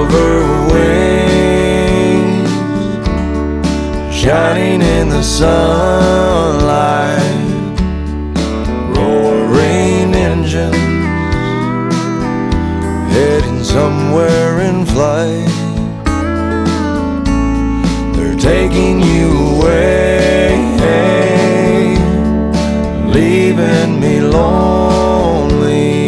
silver wings shining in the sunlight, roaring engines heading somewhere in flight. They're taking you away, leaving me lonely.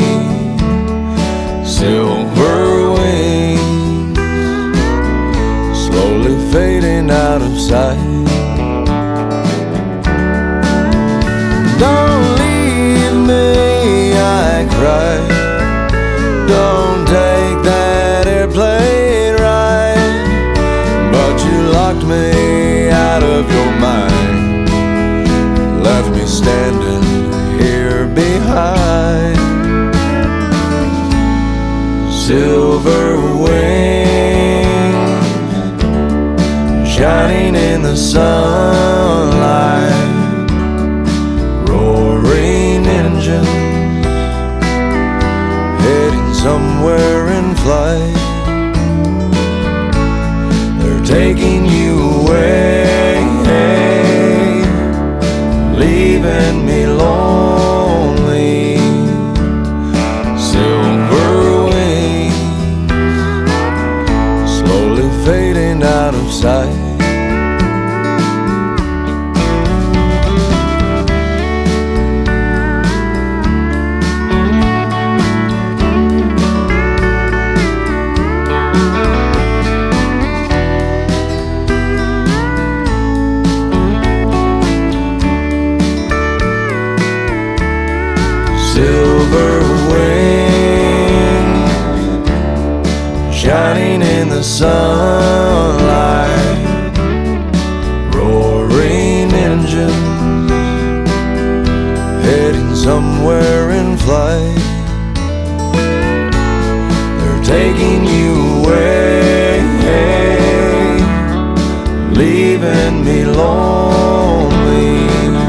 Silver wings slowly fading out of sight. Don't leave me, I cried. Don't take that airplane ride. But you locked me out of your mind, left me standing here behind. Silver wings shining in the sunlight, roaring engines heading somewhere in flight. They're taking you away, leaving me lonely. Silver wings slowly fading out of sight. Silver wings shining in the sunlight, roaring engines heading somewhere in flight. They're taking you away, leaving me lonely.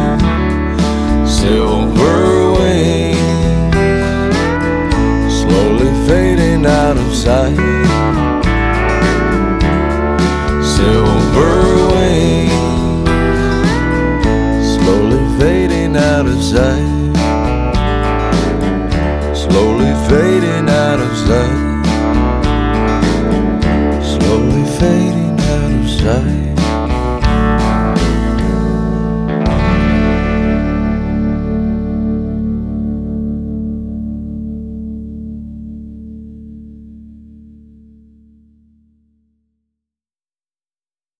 Silver wings slowly fading out of sight. Silver wings slowly fading out of sight. Slowly fading out of sight. Slowly fading out of sight.